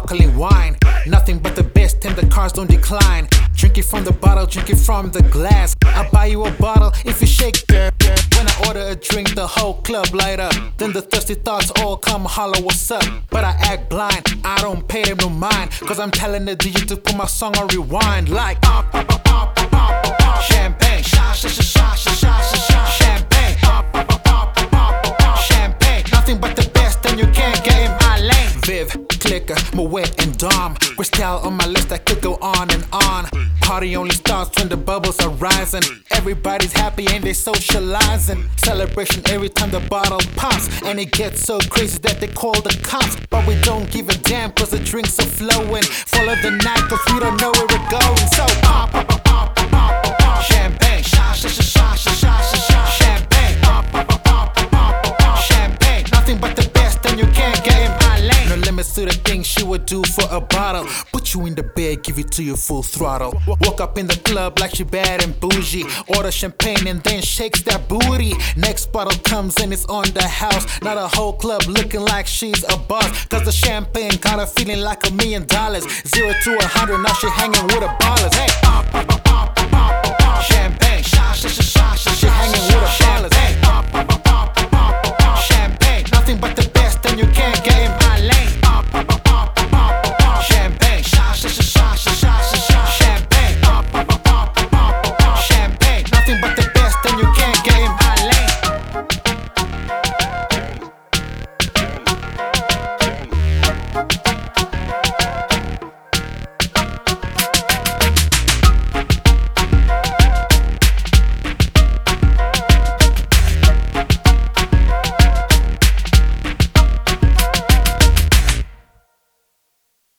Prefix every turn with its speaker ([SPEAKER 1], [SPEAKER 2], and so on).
[SPEAKER 1] sparkling wine. Nothing but the best and the cars don't decline. Drink it from the bottle, drink it from the glass. I'll buy you a bottle if you shake that. When I order a drink, the whole club light up. Then the thirsty thoughts all come holler, what's up? But I act blind, I don't pay them no mind. Cause I'm telling the DJ to put my song on rewind. Like champagne, champagne, champagne. Nothing but the best and you can't get in my lane. Viv, Clicker, Moet and Dom. Cristal on my list, I could go on and on. Party only starts when the bubbles are rising. Everybody's happy and they socializing. Celebration every time the bottle pops. And it gets so crazy that they call the cops. But we don't give a damn cause the drinks are flowing. Follow the night cause we don't know where we're going. So pop, pop, pop, pop, pop, pop, pop. Champagne, champagne, pop, pop, pop, pop, pop, pop. Champagne, nothing but the best and you can't get in my lane. No limits to the things she would do for a bottle. Put you in the bed, give it to you full throttle. Walk up in the club like she bad and bougie. Order champagne and then shakes that booty. Next bottle comes and it's on the house. Now the whole club looking like she's a boss. Cause the champagne got her feeling like $1 million. 0 to 100, now she hanging with her ballers. Hey, champagne, she hanging with her ballers. Hey, champagne, nothing but the